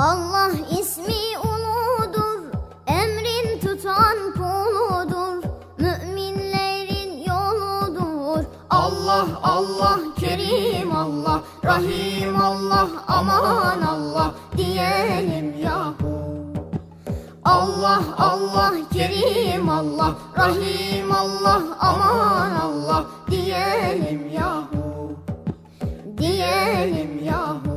Allah ismi uludur, emrin tutan kuludur, müminlerin yoludur. Allah Allah Kerim Allah, Rahim Allah, aman Allah diyelim yahu. Allah Allah Kerim Allah, Rahim Allah, aman Allah diyelim yahu. Diyelim yahu.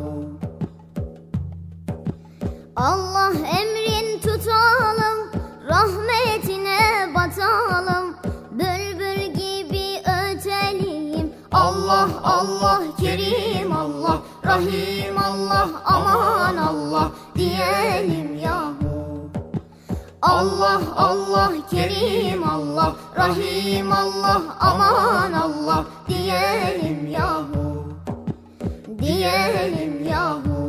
Allah emrin tutalım, rahmetine batalım, bülbül gibi ötelim. Allah Allah Kerim Allah, Rahim Allah, aman Allah diyelim yahu. Allah Allah Kerim Allah, Rahim Allah, aman Allah diyelim yahu. Diyelim yahu.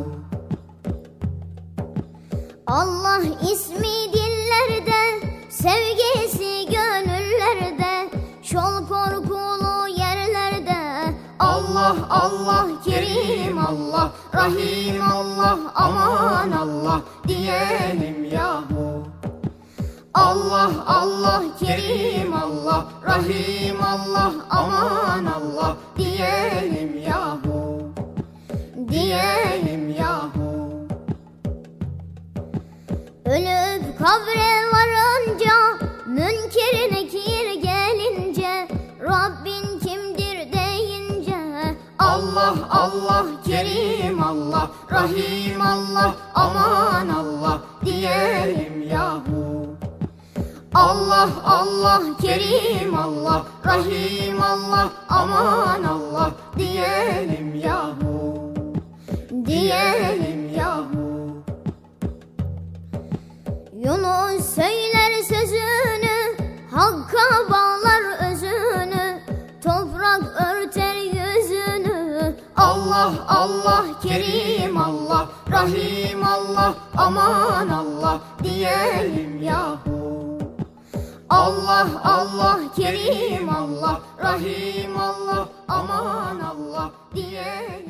Allah ismi dillerde, sevgisi gönüllerde, şol korkulu yerlerde. Allah Allah Kerim Allah, Rahim Allah, aman Allah diyelim yahu. Allah Allah Kerim Allah, Rahim Allah, aman Allah diyelim yahu. Diyelim yahu. Ölüp kabre varınca, münker nekir gelince, Rabbin kimdir deyince. Allah Allah Kerim Allah, Rahim Allah, aman Allah diyelim yahu. Allah Allah Kerim Allah, Rahim Allah, aman Allah diyelim yahu. Diyelim yahu. Yunus söyler sözünü, Hakk'a bağlar özünü, toprak örter yüzünü. Allah Allah Kerim Allah, Rahim Allah, aman Allah diyelim yahu. Allah Allah Kerim Allah, Rahim Allah, aman Allah diyelim.